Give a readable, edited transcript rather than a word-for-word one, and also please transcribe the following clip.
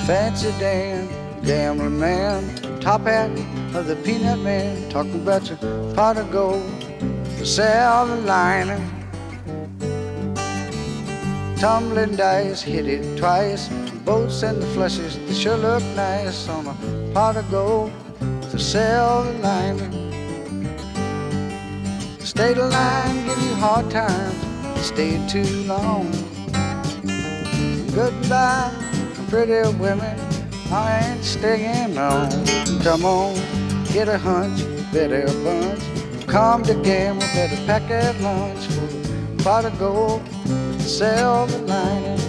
Fancy Dan, gambling man, top hat of the peanut man, talking about your pot of gold, the silver lining. Tumbling dice, hit it twice, boats and the flushes, they sure look nice on a pot of gold, the silver lining. State of line, give you hard times, you stayed too long. Goodbye, pretty women, I ain't staying on. Come on, get a hunch, better a bunch. Come to gamble, better pack at lunch for a pot of gold with the silver lining.